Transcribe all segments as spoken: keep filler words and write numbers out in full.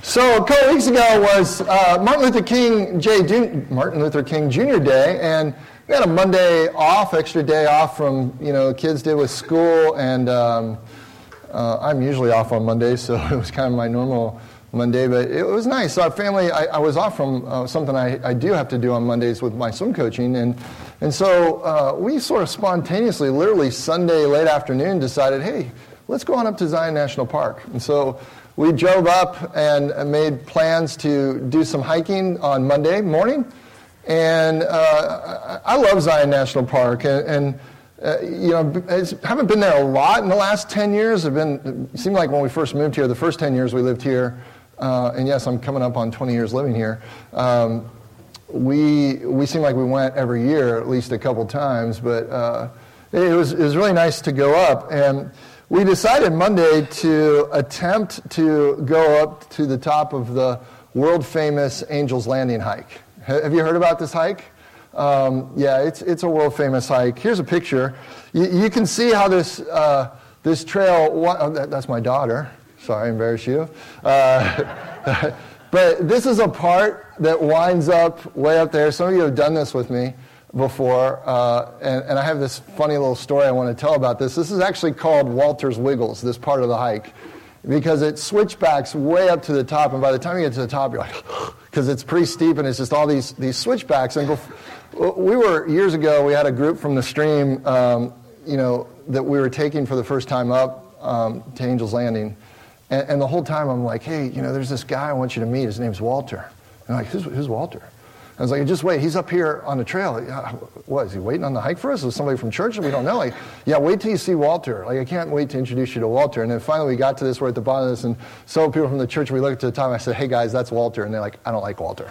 So a couple weeks ago was uh, Martin Luther King J. Jun- Martin Luther King Junior Day, and we had a Monday off, extra day off from you know kids did with school, and um, uh, I'm usually off on Mondays, so it was kind of my normal Monday, but it was nice. So our family, I, I was off from uh, something I, I do have to do on Mondays with my swim coaching, and and so uh, we sort of spontaneously, literally Sunday late afternoon, decided, hey, let's go on up to Zion National Park, and so we drove up and made plans to do some hiking on Monday morning. And uh, I love Zion National Park. And, and uh, you know, I haven't been there a lot in the last ten years. I've been, it seemed like when we first moved here, the first ten years we lived here, uh, and yes, I'm coming up on twenty years living here, um, we we seemed like we went every year at least a couple times. But uh, it was it was really nice to go up. And we decided Monday to attempt to go up to the top of the world-famous Angel's Landing hike. Have you heard about this hike? Um, yeah, it's it's a world-famous hike. Here's a picture. You, you can see how this uh, this trail. Oh, that, that's my daughter. Sorry, I embarrassed you. Uh, but this is a part that winds up way up there. Some of you have done this with me before, uh, and, and I have this funny little story I want to tell about this. This is actually called Walter's Wiggles, this part of the hike, because it switchbacks way up to the top, and by the time you get to the top, you're like, because it's pretty steep, and it's just all these these switchbacks. And before, we were, years ago, we had a group from the stream, um, you know, that we were taking for the first time up um, to Angel's Landing, and, and the whole time I'm like, hey, you know, there's this guy I want you to meet. His name's Walter. And I'm like, who's, who's Walter? I was like, just wait, he's up here on the trail. What, is he waiting on the hike for us? Is somebody from church that we don't know? Like, yeah, wait till you see Walter. Like, I can't wait to introduce you to Walter. And then finally we got to this, we're at the bottom of this, and several people from the church, we looked at the top, and I said, hey guys, that's Walter. And they're like, I don't like Walter.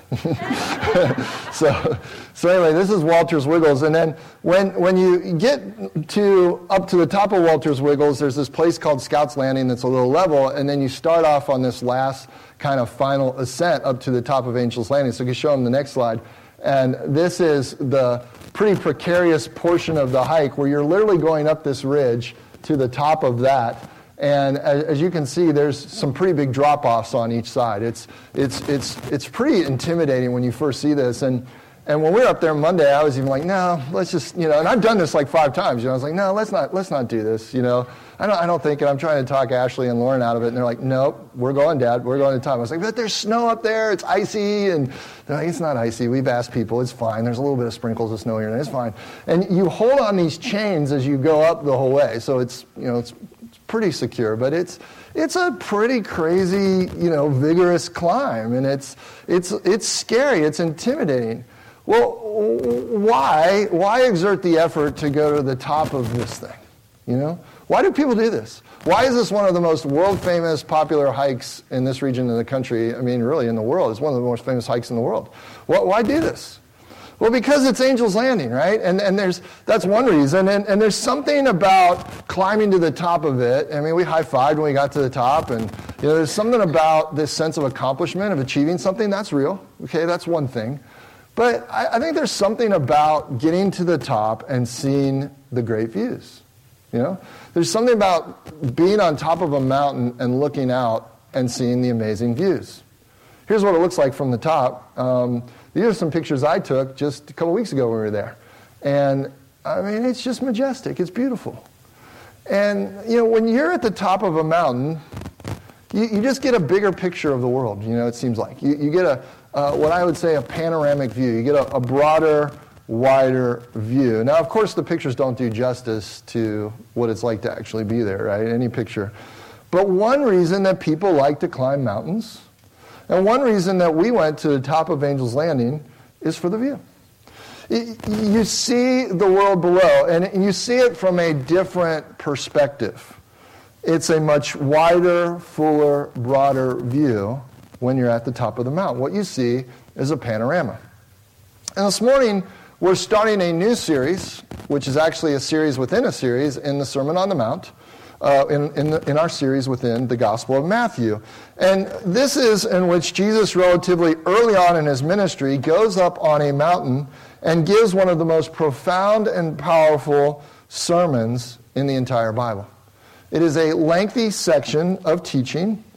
so so anyway, this is Walter's Wiggles. And then when when you get to up to the top of Walter's Wiggles, there's this place called Scouts Landing that's a little level, and then you start off on this last kind of final ascent up to the top of Angel's Landing. So you can show them the next slide. And this is the pretty precarious portion of the hike where you're literally going up this ridge to the top of that. And as, as you can see, there's some pretty big drop-offs on each side. It's it's it's it's pretty intimidating when you first see this. And and when we were up there Monday, I was even like, no, let's just, you know, and I've done this like five times. You know, I was like, no, let's not let's not do this, you know. I don't, I don't think, and I'm trying to talk Ashley and Lauren out of it, and they're like, nope, we're going, Dad, we're going to the top. I was like, but there's snow up there, it's icy, and they're like, it's not icy, we've asked people, it's fine, there's a little bit of sprinkles of snow here, and it's fine. And you hold on these chains as you go up the whole way, so it's, you know, it's, it's pretty secure, but it's it's a pretty crazy, you know, vigorous climb, and it's it's it's scary, it's intimidating. Well, why why exert the effort to go to the top of this thing, you know? Why do people do this? Why is this one of the most world-famous, popular hikes in this region of the country? I mean, really, in the world. It's one of the most famous hikes in the world. Why do this? Well, because it's Angel's Landing, right? And and there's that's one reason. And, and there's something about climbing to the top of it. I mean, we high-fived when we got to the top. And you know, there's something about this sense of accomplishment, of achieving something. That's real. Okay, that's one thing. But I, I think there's something about getting to the top and seeing the great views. You know, there's something about being on top of a mountain and looking out and seeing the amazing views. Here's what it looks like from the top. Um, these are some pictures I took just a couple weeks ago when we were there. And, I mean, it's just majestic. It's beautiful. And, you know, when you're at the top of a mountain, you, you just get a bigger picture of the world, you know, it seems like. You, you get a, uh, what I would say, a panoramic view. You get a, a broader, wider view. Now, of course, the pictures don't do justice to what it's like to actually be there, right? Any picture. But one reason that people like to climb mountains, and one reason that we went to the top of Angel's Landing, is for the view. You see the world below, and you see it from a different perspective. It's a much wider, fuller, broader view when you're at the top of the mountain. What you see is a panorama. And this morning, we're starting a new series, which is actually a series within a series in the Sermon on the Mount, uh, in, in, the, in our series within the Gospel of Matthew. And this is in which Jesus, relatively early on in his ministry, goes up on a mountain and gives one of the most profound and powerful sermons in the entire Bible. It is a lengthy section of teaching,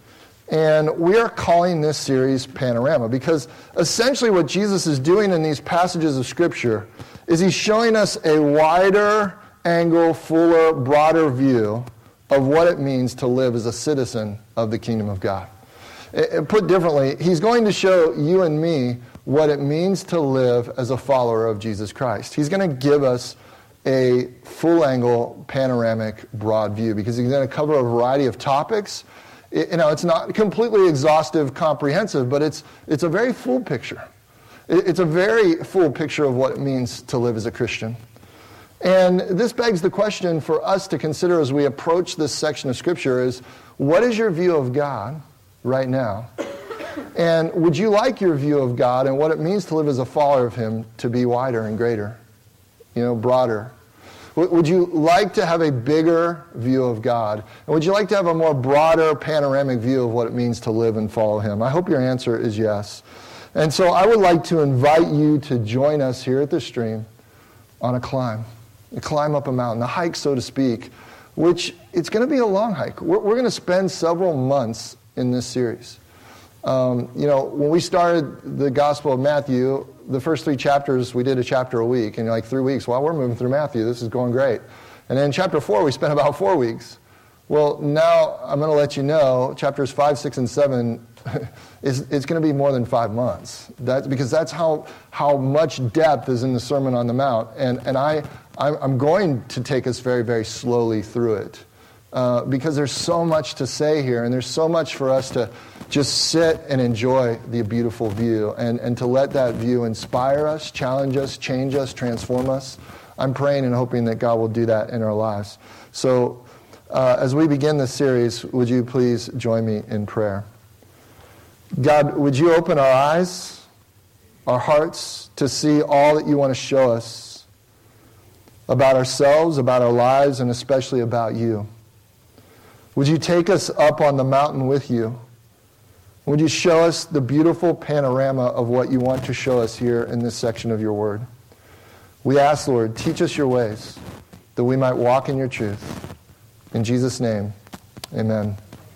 And we are calling this series Panorama because essentially what Jesus is doing in these passages of Scripture is he's showing us a wider angle, fuller, broader view of what it means to live as a citizen of the kingdom of God. It, put differently, he's going to show you and me what it means to live as a follower of Jesus Christ. He's going to give us a full-angle, panoramic, broad view because he's going to cover a variety of topics. It, you know, it's not completely exhaustive, comprehensive, but it's it's a very full picture. It, it's a very full picture of what it means to live as a Christian. And this begs the question for us to consider as we approach this section of Scripture is, what is your view of God right now? And would you like your view of God and what it means to live as a follower of Him to be wider and greater, you know, broader? Would you like to have a bigger view of God? And would you like to have a more broader, panoramic view of what it means to live and follow Him? I hope your answer is yes. And so I would like to invite you to join us here at the Stream on a climb, a climb up a mountain, a hike, so to speak, which it's going to be a long hike. We're, we're going to spend several months in this series. Um, you know, when we started the Gospel of Matthew, the first three chapters, we did a chapter a week. And you're like, three weeks, well, we're moving through Matthew. This is going great. And then chapter four, we spent about four weeks. Well, now I'm going to let you know, chapters five, six, and seven, is it's going to be more than five months. That's because that's how how much depth is in the Sermon on the Mount. And, and I, I'm going to take us very, very slowly through it. Uh, because there's so much to say here, and there's so much for us to just sit and enjoy the beautiful view, and, and to let that view inspire us, challenge us, change us, transform us. I'm praying and hoping that God will do that in our lives. So uh, as we begin this series, would you please join me in prayer? God, would you open our eyes, our hearts, to see all that you want to show us about ourselves, about our lives, and especially about you? Would you take us up on the mountain with you? Would you show us the beautiful panorama of what you want to show us here in this section of your word? We ask, Lord, teach us your ways, that we might walk in your truth. In Jesus' name, amen.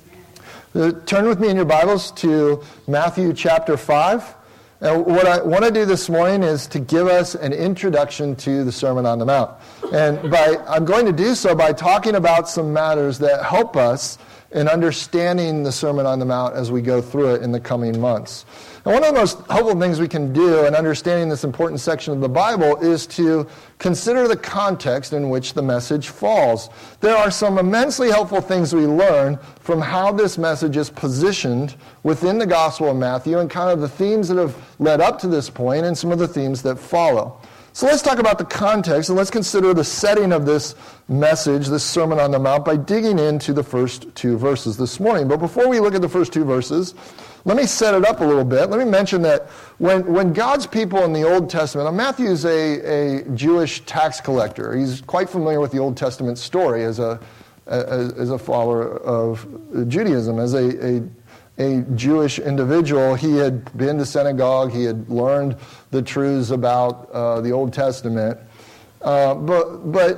Uh, turn with me in your Bibles to Matthew chapter five. And what I want to do this morning is to give us an introduction to the Sermon on the Mount. And by I'm going to do so by talking about some matters that help us in understanding the Sermon on the Mount as we go through it in the coming months. And one of the most helpful things we can do in understanding this important section of the Bible is to consider the context in which the message falls. There are some immensely helpful things we learn from how this message is positioned within the Gospel of Matthew and kind of the themes that have led up to this point and some of the themes that follow. So let's talk about the context and let's consider the setting of this message, this Sermon on the Mount, by digging into the first two verses this morning. But before we look at the first two verses, let me set it up a little bit. Let me mention that when, when God's people in the Old Testament, now Matthew's a, a Jewish tax collector. He's quite familiar with the Old Testament story as a, as, as a follower of Judaism, as a, a a Jewish individual. He had been to synagogue. He had learned the truths about uh, the Old Testament. Uh, but, but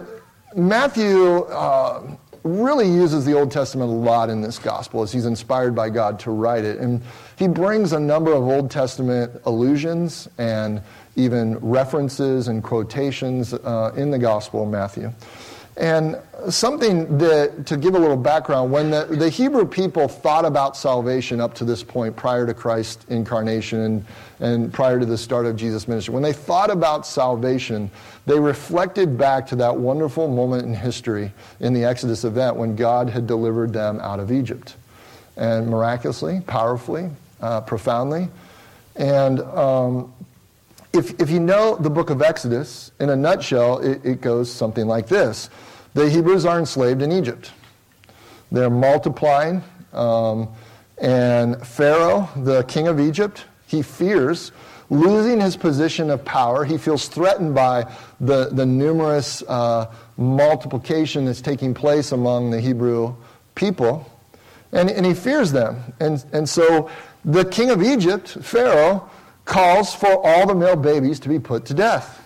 Matthew uh, really uses the Old Testament a lot in this gospel as he's inspired by God to write it. And he brings a number of Old Testament allusions and even references and quotations uh, in the Gospel of Matthew. And something that, to give a little background, when the, the Hebrew people thought about salvation up to this point, prior to Christ's incarnation and, and prior to the start of Jesus' ministry, when they thought about salvation, they reflected back to that wonderful moment in history in the Exodus event when God had delivered them out of Egypt. And miraculously, powerfully, uh, profoundly. And um, if, if you know the book of Exodus, in a nutshell, it, it goes something like this. The Hebrews are enslaved in Egypt. They're multiplying, um, and Pharaoh, the king of Egypt, he fears losing his position of power. He feels threatened by the, the numerous uh, multiplication that's taking place among the Hebrew people, and, and he fears them. And, and so the king of Egypt, Pharaoh, calls for all the male babies to be put to death.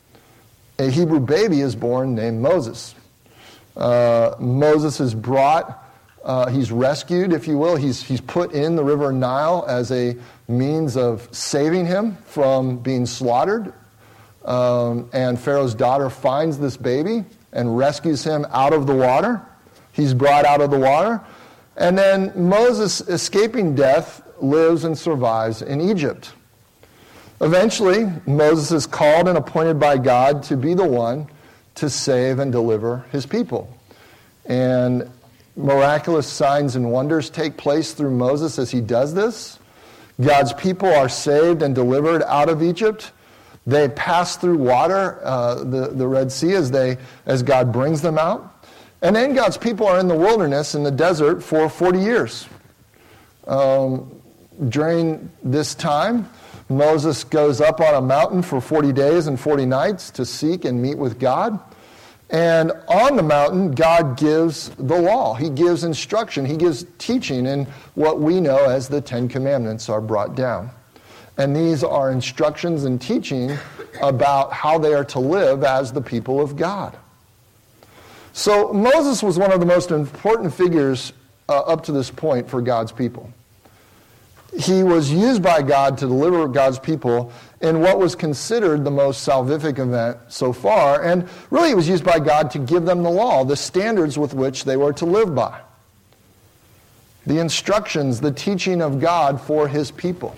A Hebrew baby is born named Moses. Uh, Moses is brought Uh, he's rescued, if you will. He's, he's put in the river Nile as a means of saving him from being slaughtered. Um, and Pharaoh's daughter finds this baby and rescues him out of the water. He's brought out of the water. And then Moses, escaping death, lives and survives in Egypt. Eventually, Moses is called and appointed by God to be the one to save and deliver his people. And miraculous signs and wonders take place through Moses as he does this. God's people are saved and delivered out of Egypt. They pass through water, uh, the, the Red Sea, as, they, as God brings them out. And then God's people are in the wilderness, in the desert, for forty years. Um, during this time, Moses goes up on a mountain for forty days and forty nights to seek and meet with God. And on the mountain, God gives the law. He gives instruction. He gives teaching, and what we know as the Ten Commandments are brought down. And these are instructions and teaching about how they are to live as the people of God. So Moses was one of the most important figures uh, up to this point for God's people. He was used by God to deliver God's people in what was considered the most salvific event so far. And really it was used by God to give them the law, the standards with which they were to live by. The instructions, the teaching of God for his people.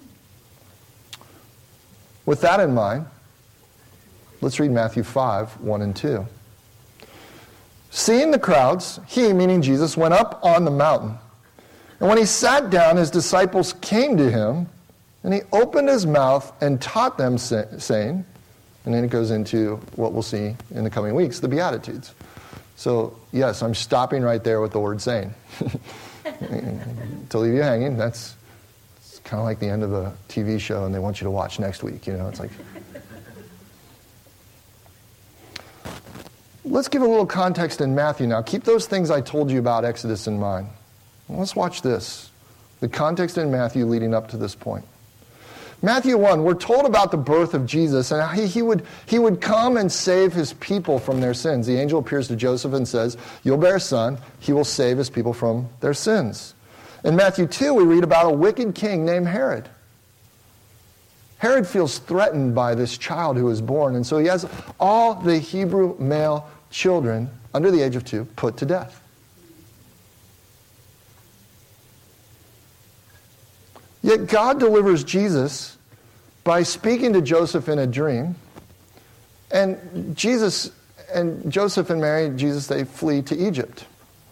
With that in mind, let's read Matthew five, one and two. Seeing the crowds, he, meaning Jesus, went up on the mountain. And when he sat down, his disciples came to him, and he opened his mouth and taught them, say, saying, and then it goes into what we'll see in the coming weeks, the Beatitudes. So, yes, I'm stopping right there with the word saying. To leave you hanging, that's it's kind of like the end of a T V show, and they want you to watch next week, you know, it's like... Let's give a little context in Matthew now. Keep those things I told you about Exodus in mind. Let's watch this. The context in Matthew leading up to this point. Matthew one, we're told about the birth of Jesus and how he, he, would, he would come and save his people from their sins. The angel appears to Joseph and says, you'll bear a son, he will save his people from their sins. In Matthew two, we read about a wicked king named Herod. Herod feels threatened by this child who is born, and so he has all the Hebrew male children under the age of two put to death. Yet God delivers Jesus by speaking to Joseph in a dream. And Jesus and Joseph and Mary, Jesus, they flee to Egypt.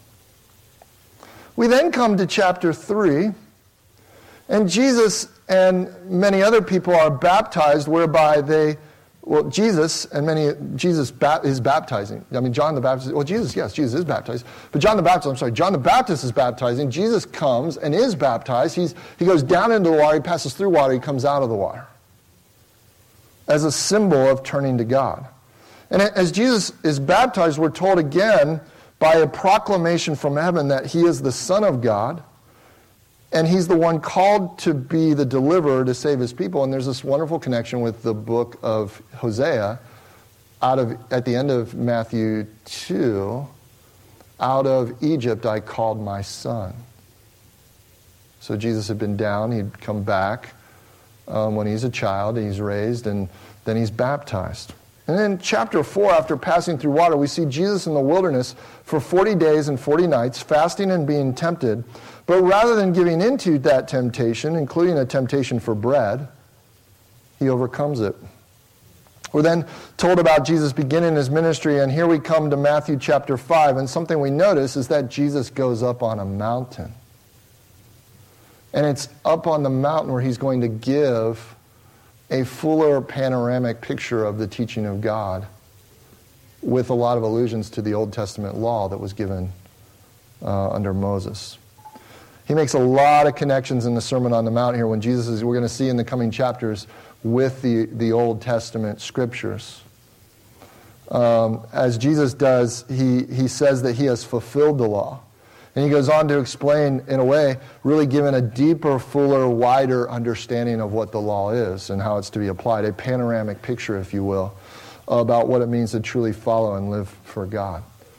We then come to chapter three, and Jesus and many other people are baptized, whereby they, well, Jesus and many, Jesus is baptizing. I mean, John the Baptist, well, Jesus, yes, Jesus is baptized. But John the Baptist, I'm sorry, John the Baptist is baptizing. Jesus comes and is baptized. He's, he goes down into the water, he passes through water, he comes out of the water. As a symbol of turning to God. And as Jesus is baptized, we're told again by a proclamation from heaven that he is the Son of God. And he's the one called to be the deliverer to save his people. And there's this wonderful connection with the book of Hosea. Out of at the end of Matthew two, out of Egypt I called my son. So Jesus had been down, he'd come back um, when he's a child, he's raised, and then he's baptized. And then chapter four, after passing through water, we see Jesus in the wilderness for forty days and forty nights, fasting and being tempted. But rather than giving into that temptation, including a temptation for bread, he overcomes it. We're then told about Jesus beginning his ministry, and here we come to Matthew chapter five, and something we notice is that Jesus goes up on a mountain. And it's up on the mountain where he's going to give a fuller panoramic picture of the teaching of God with a lot of allusions to the Old Testament law that was given uh, under Moses. He makes a lot of connections in the Sermon on the Mount here when Jesus is, we're going to see in the coming chapters, with the, the Old Testament scriptures. Um, as Jesus does, he, he says that he has fulfilled the law. And he goes on to explain, in a way, really giving a deeper, fuller, wider understanding of what the law is and how it's to be applied, a panoramic picture, if you will, about what it means to truly follow and live for God.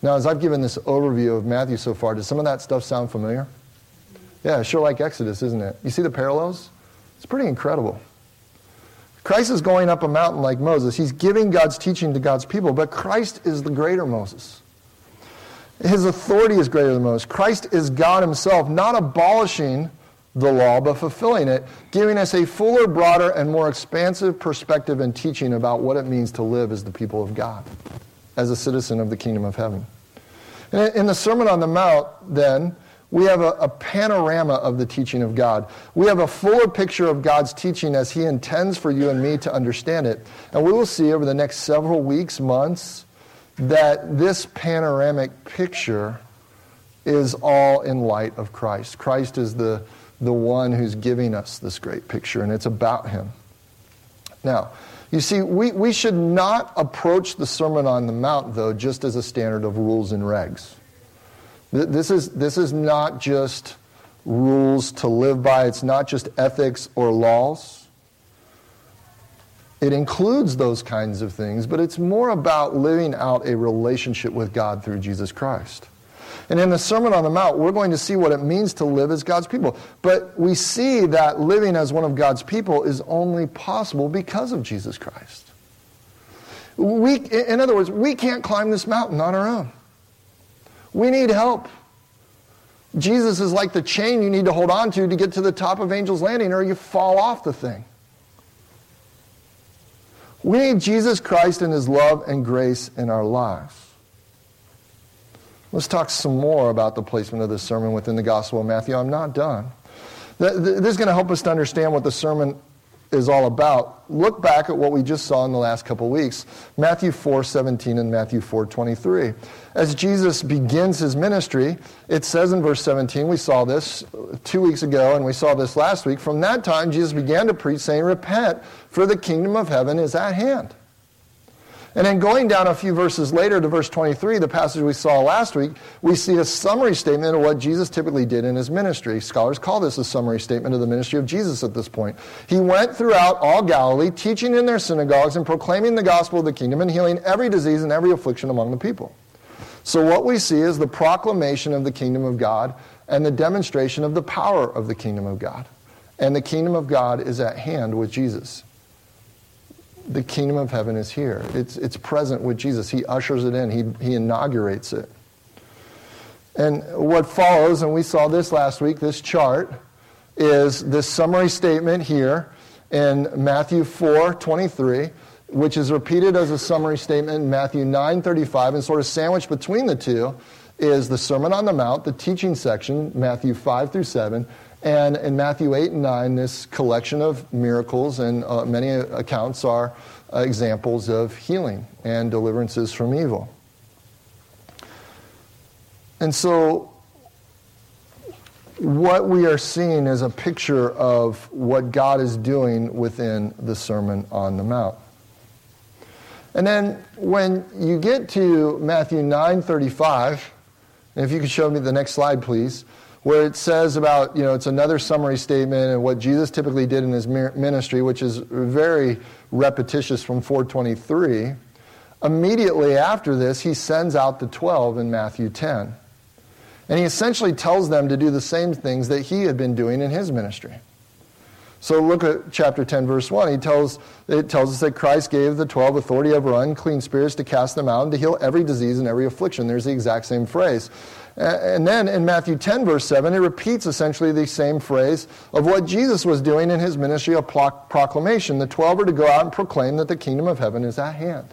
Now, as I've given this overview of Matthew so far, does some of that stuff sound familiar? Yeah, sure like Exodus, isn't it? You see the parallels? It's pretty incredible. Christ is going up a mountain like Moses. He's giving God's teaching to God's people, but Christ is the greater Moses. His authority is greater than Moses. Christ is God himself, not abolishing the law, but fulfilling it, giving us a fuller, broader, and more expansive perspective and teaching about what it means to live as the people of God, as a citizen of the kingdom of heaven. And in the Sermon on the Mount, then, we have a, a panorama of the teaching of God. We have a fuller picture of God's teaching as he intends for you and me to understand it. And we will see over the next several weeks, months, that this panoramic picture is all in light of Christ. Christ is the, the one who's giving us this great picture, and it's about him. Now, you see, we, we should not approach the Sermon on the Mount, though, just as a standard of rules and regs. This is, this is not just rules to live by. It's not just ethics or laws. It includes those kinds of things, but it's more about living out a relationship with God through Jesus Christ. And in the Sermon on the Mount, we're going to see what it means to live as God's people. But we see that living as one of God's people is only possible because of Jesus Christ. We, in other words, we can't climb this mountain on our own. We need help. Jesus is like the chain you need to hold on to to get to the top of Angel's Landing, or you fall off the thing. We need Jesus Christ and his love and grace in our lives. Let's talk some more about the placement of this sermon within the Gospel of Matthew. I'm not done. This is going to help us to understand what the sermon is all about. Look back at what we just saw in the last couple of weeks, Matthew four seventeen and Matthew four twenty-three. As Jesus begins his ministry, it says in verse seventeen, we saw this two weeks ago and we saw this last week, from that time Jesus began to preach, saying, repent, for the kingdom of heaven is at hand. And then going down a few verses later to verse twenty-three, the passage we saw last week, we see a summary statement of what Jesus typically did in his ministry. Scholars call this a summary statement of the ministry of Jesus at this point. He went throughout all Galilee, teaching in their synagogues and proclaiming the gospel of the kingdom and healing every disease and every affliction among the people. So what we see is the proclamation of the kingdom of God and the demonstration of the power of the kingdom of God. And the kingdom of God is at hand with Jesus. The kingdom of heaven is here. It's, it's present with Jesus. He ushers it in. He, he inaugurates it. And what follows, and we saw this last week, this chart, is this summary statement here in Matthew four twenty-three, which is repeated as a summary statement in Matthew nine thirty-five, and sort of sandwiched between the two is the Sermon on the Mount, the teaching section, Matthew five through seven, and in Matthew eight and nine, this collection of miracles, and uh, many accounts are uh, examples of healing and deliverances from evil. And so what we are seeing is a picture of what God is doing within the Sermon on the Mount. And then when you get to Matthew nine thirty-five, and if you could show me the next slide, please, where it says about, you know, it's another summary statement and what Jesus typically did in his ministry, which is very repetitious from four twenty-three. Immediately after this, he sends out the twelve in Matthew ten. And he essentially tells them to do the same things that he had been doing in his ministry. So look at chapter ten, verse one. He tells, it tells us that Christ gave the twelve authority over unclean spirits to cast them out and to heal every disease and every affliction. There's the exact same phrase. And then in Matthew ten, verse seven, it repeats essentially the same phrase of what Jesus was doing in his ministry of proclamation. The twelve are to go out and proclaim that the kingdom of heaven is at hand.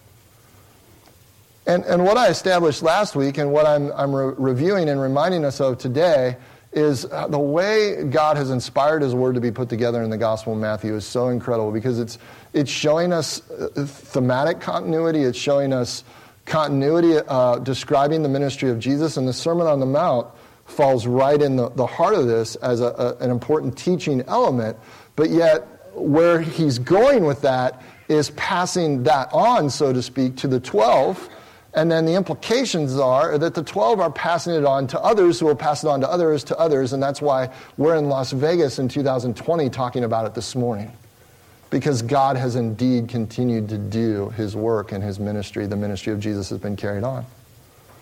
And, and what I established last week and what I'm, I'm re- reviewing and reminding us of today is the way God has inspired his word to be put together in the Gospel of Matthew is so incredible, because it's, it's showing us thematic continuity, it's showing us continuity uh, describing the ministry of Jesus, and the Sermon on the Mount falls right in the, the heart of this as a, a, an important teaching element, but yet where he's going with that is passing that on, so to speak, to the twelve, and then the implications are that the twelve are passing it on to others who will pass it on to others to others, and that's why we're in Las Vegas in two thousand twenty talking about it this morning. Because God has indeed continued to do his work and his ministry. The ministry of Jesus has been carried on.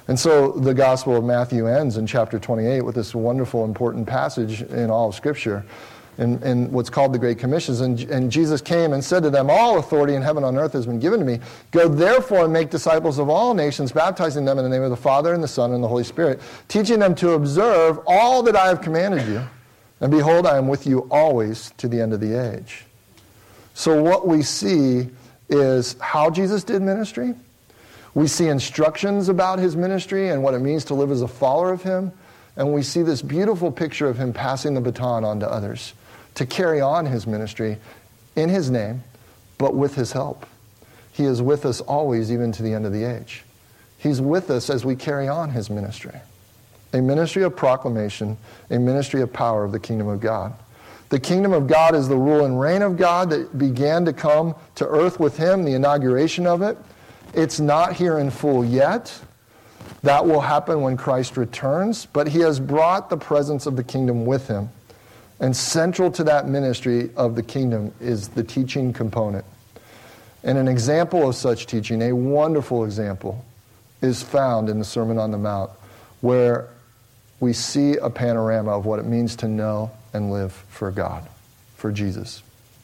And so the Gospel of Matthew ends in chapter twenty-eight with this wonderful, important passage in all of Scripture, in, in what's called the Great Commissions. And, and Jesus came and said to them, all authority in heaven and on earth has been given to me. Go therefore and make disciples of all nations, baptizing them in the name of the Father and the Son and the Holy Spirit, teaching them to observe all that I have commanded you. And behold, I am with you always to the end of the age. So what we see is how Jesus did ministry. We see instructions about his ministry and what it means to live as a follower of him. And we see this beautiful picture of him passing the baton on to others to carry on his ministry in his name, but with his help. He is with us always, even to the end of the age. He's with us as we carry on his ministry. A ministry of proclamation, a ministry of power of the kingdom of God. The kingdom of God is the rule and reign of God that began to come to earth with him, the inauguration of it. It's not here in full yet. That will happen when Christ returns, but he has brought the presence of the kingdom with him. And central to that ministry of the kingdom is the teaching component. And an example of such teaching, a wonderful example, is found in the Sermon on the Mount, where we see a panorama of what it means to know and live for God, for Jesus.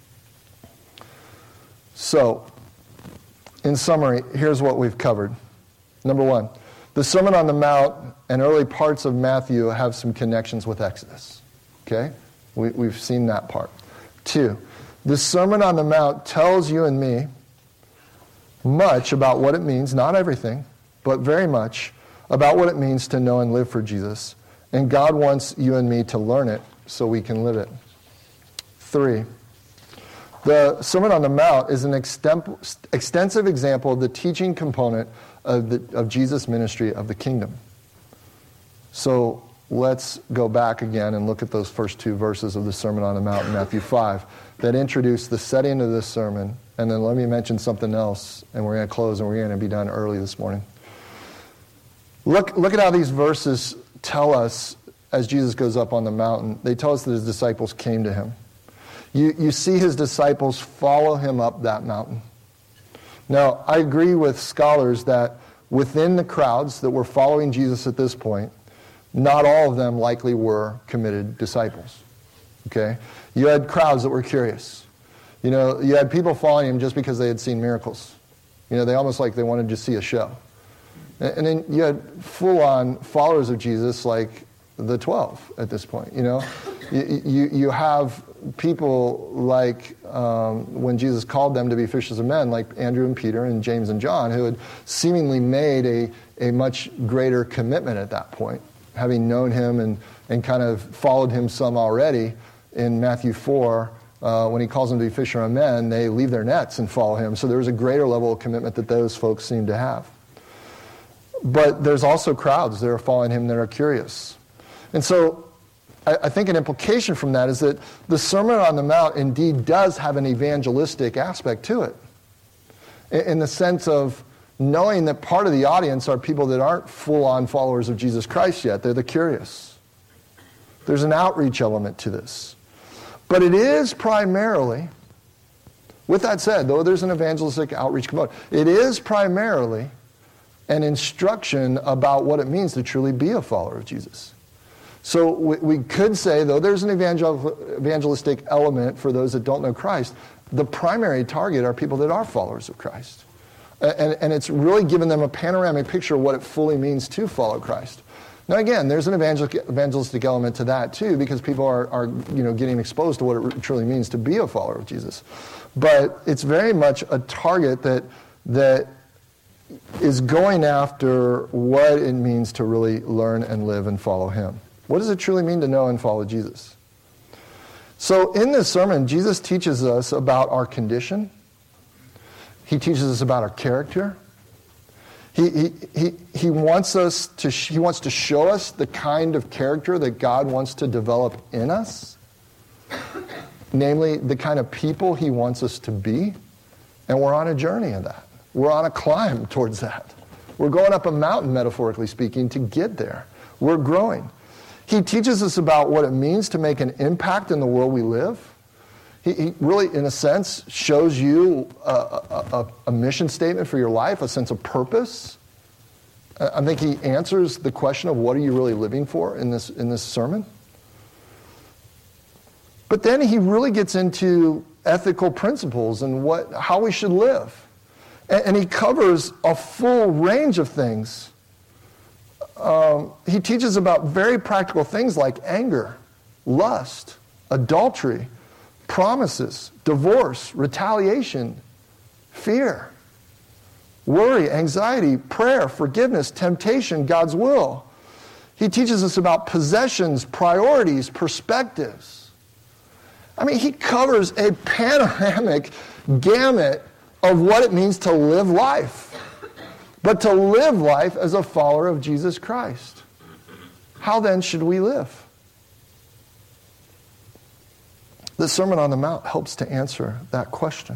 So, in summary, here's what we've covered. Number one, the Sermon on the Mount and early parts of Matthew have some connections with Exodus. Okay? We, we've seen that part. Two, the Sermon on the Mount tells you and me much about what it means, not everything, but very much about what it means to know and live for Jesus. And God wants you and me to learn it so we can live it. Three, the Sermon on the Mount is an extemp- extensive example of the teaching component of, the, of Jesus' ministry of the kingdom. So let's go back again and look at those first two verses of the Sermon on the Mount in Matthew five that introduce the setting of this sermon. And then let me mention something else, and we're going to close and we're going to be done early this morning. Look, look at how these verses tell us as Jesus goes up on the mountain. They tell us that his disciples came to him. You, you see his disciples follow him up that mountain. Now, I agree with scholars that within the crowds that were following Jesus at this point, not all of them likely were committed disciples. Okay? You had crowds that were curious. You know, you had people following him just because they had seen miracles. You know, they almost like they wanted to see a show. And then you had full-on followers of Jesus like the twelve at this point, you know. You, you, you have people like um, when Jesus called them to be fishers of men, like Andrew and Peter and James and John, who had seemingly made a, a much greater commitment at that point, having known him and, and kind of followed him some already. In Matthew four, uh, when he calls them to be fisher of men, they leave their nets and follow him. So there was a greater level of commitment that those folks seem to have. But there's also crowds that are following him that are curious. And so I, I think an implication from that is that the Sermon on the Mount indeed does have an evangelistic aspect to it, in, in the sense of knowing that part of the audience are people that aren't full-on followers of Jesus Christ yet. They're the curious. There's an outreach element to this. But it is primarily, with that said, though there's an evangelistic outreach component, it is primarily an instruction about what it means to truly be a follower of Jesus. So we, we could say, though there's an evangel- evangelistic element for those that don't know Christ, the primary target are people that are followers of Christ. And, and it's really given them a panoramic picture of what it fully means to follow Christ. Now again, there's an evangel- evangelistic element to that too, because people are, are you know, getting exposed to what it truly means to be a follower of Jesus. But it's very much a target that that is going after what it means to really learn and live and follow him. What does it truly mean to know and follow Jesus? So in this sermon, Jesus teaches us about our condition. He teaches us about our character. He, he, he, he wants us to, he wants to show us the kind of character that God wants to develop in us. Namely, the kind of people he wants us to be. And we're on a journey of that. We're on a climb towards that. We're going up a mountain, metaphorically speaking, to get there. We're growing. He teaches us about what it means to make an impact in the world we live. He, he really, in a sense, shows you a, a, a mission statement for your life, a sense of purpose. I think he answers the question of what are you really living for in this, in this sermon. But then he really gets into ethical principles and what, how we should live. And, and he covers a full range of things. Um, he teaches about very practical things like anger, lust, adultery, promises, divorce, retaliation, fear, worry, anxiety, prayer, forgiveness, temptation, God's will. He teaches us about possessions, priorities, perspectives. I mean, he covers a panoramic gamut of what it means to live life. But to live life as a follower of Jesus Christ. How then should we live? The Sermon on the Mount helps to answer that question.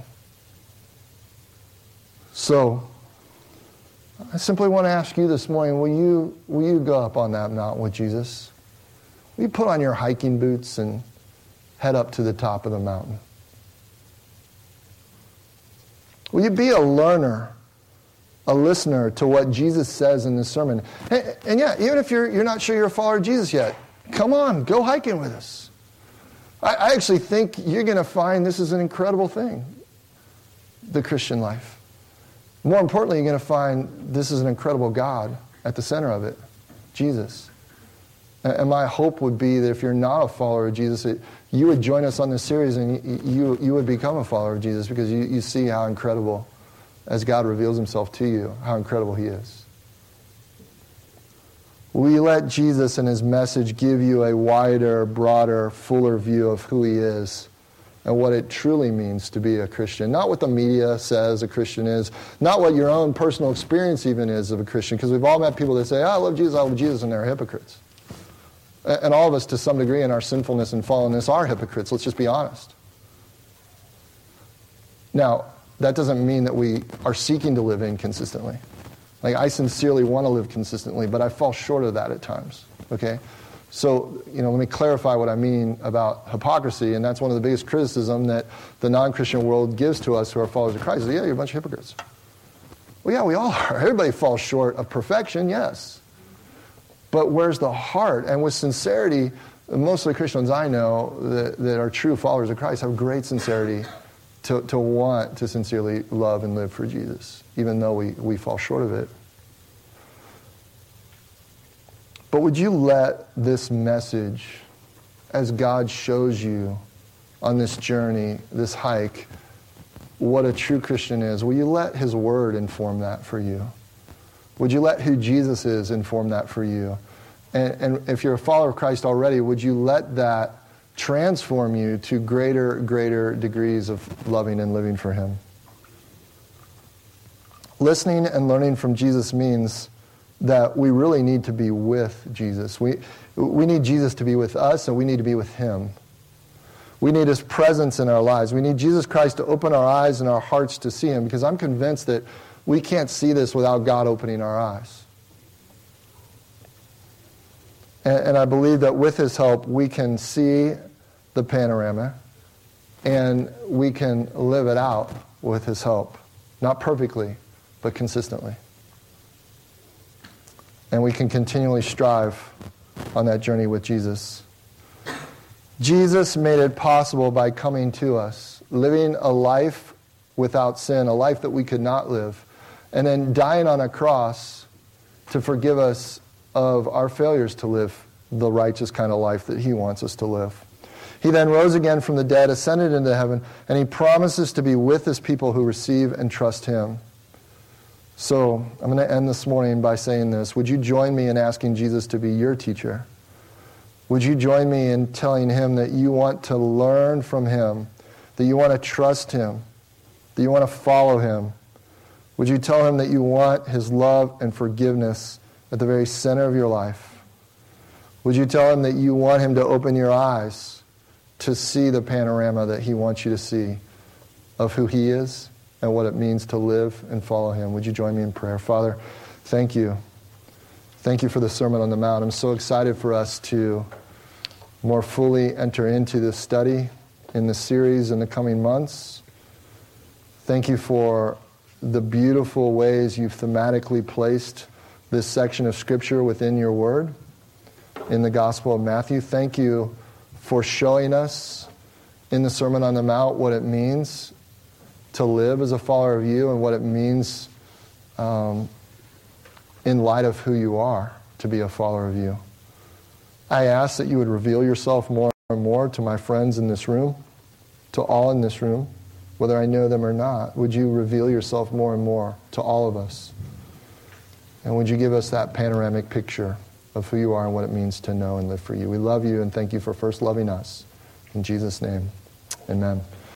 So, I simply want to ask you this morning, will you, will you go up on that mountain with Jesus? Will you put on your hiking boots and head up to the top of the mountain? Will you be a learner, a listener to what Jesus says in this sermon? And, and yeah, even if you're, you're not sure you're a follower of Jesus yet, come on, go hiking with us. I, I actually think you're going to find this is an incredible thing, the Christian life. More importantly, you're going to find this is an incredible God at the center of it, Jesus. And my hope would be that if you're not a follower of Jesus, it, you would join us on this series and you, you, you would become a follower of Jesus because you, you see how incredible, as God reveals himself to you, how incredible he is. Will you let Jesus and his message give you a wider, broader, fuller view of who he is and what it truly means to be a Christian? Not what the media says a Christian is, not what your own personal experience even is of a Christian, because we've all met people that say, oh, I love Jesus, I love Jesus, and they're hypocrites. And all of us, to some degree, in our sinfulness and fallenness, are hypocrites. Let's just be honest. Now, that doesn't mean that we are seeking to live inconsistently. Like, I sincerely want to live consistently, but I fall short of that at times. Okay? So, you know, let me clarify what I mean about hypocrisy, and that's one of the biggest criticism that the non-Christian world gives to us who are followers of Christ. Yeah, you're a bunch of hypocrites. Well, yeah, we all are. Everybody falls short of perfection, yes. But where's the heart? And with sincerity, most of the Christians I know that, that are true followers of Christ have great sincerity to, to want to sincerely love and live for Jesus, even though we, we fall short of it. But would you let this message, as God shows you on this journey, this hike, what a true Christian is, will you let his word inform that for you? Would you let who Jesus is inform that for you? And, and if you're a follower of Christ already, would you let that transform you to greater, greater degrees of loving and living for him? Listening and learning from Jesus means that we really need to be with Jesus. We, we need Jesus to be with us, and we need to be with him. We need his presence in our lives. We need Jesus Christ to open our eyes and our hearts to see him, because I'm convinced that we can't see this without God opening our eyes. And, and I believe that with his help, we can see the panorama and we can live it out with his help. Not perfectly, but consistently. And we can continually strive on that journey with Jesus. Jesus made it possible by coming to us, living a life without sin, a life that we could not live, and then dying on a cross to forgive us of our failures to live the righteous kind of life that he wants us to live. He then rose again from the dead, ascended into heaven, and he promises to be with his people who receive and trust him. So I'm going to end this morning by saying this. Would you join me in asking Jesus to be your teacher? Would you join me in telling him that you want to learn from him, that you want to trust him, that you want to follow him? Would you tell him that you want his love and forgiveness at the very center of your life? Would you tell him that you want him to open your eyes to see the panorama that he wants you to see of who he is and what it means to live and follow him? Would you join me in prayer? Father, thank you. Thank you for the Sermon on the Mount. I'm so excited for us to more fully enter into this study in this series in the coming months. Thank you for the beautiful ways you've thematically placed this section of Scripture within your Word in the Gospel of Matthew. Thank you for showing us in the Sermon on the Mount what it means to live as a follower of you and what it means um, in light of who you are to be a follower of you. I ask that you would reveal yourself more and more to my friends in this room, to all in this room, whether I know them or not. Would you reveal yourself more and more to all of us? And would you give us that panoramic picture of who you are and what it means to know and live for you? We love you and thank you for first loving us. In Jesus' name, amen.